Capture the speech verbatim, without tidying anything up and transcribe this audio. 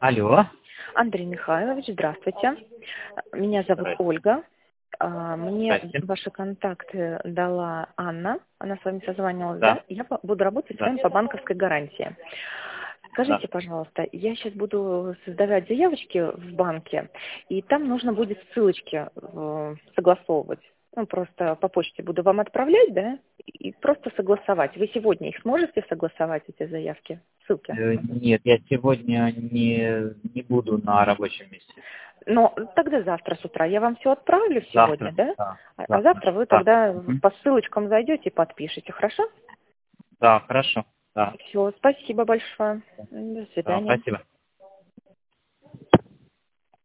Алло. Андрей Михайлович, здравствуйте. Меня зовут Здравствуйте. Ольга. А, Мне Здравствуйте. ваши контакты дала Анна. Она с вами созванивалась, да? Да, Я по- буду работать с да, вами по банковской гарантии. да. Скажите, пожалуйста, я сейчас буду создавать заявочки в банке, и там нужно будет ссылочки э, согласовывать. Ну, просто по почте буду вам отправлять, да, и просто согласовать. Вы сегодня их сможете согласовать, эти заявки, ссылки? Э, Нет, я сегодня не, не буду на рабочем месте. Но тогда завтра с утра я вам все отправлю сегодня, Завтра. да? Да, А а завтра. завтра вы Да. тогда Мгм. по ссылочкам зайдете и подпишите, хорошо? Да, хорошо. Да, Все, спасибо большое. До да, свидания. спасибо.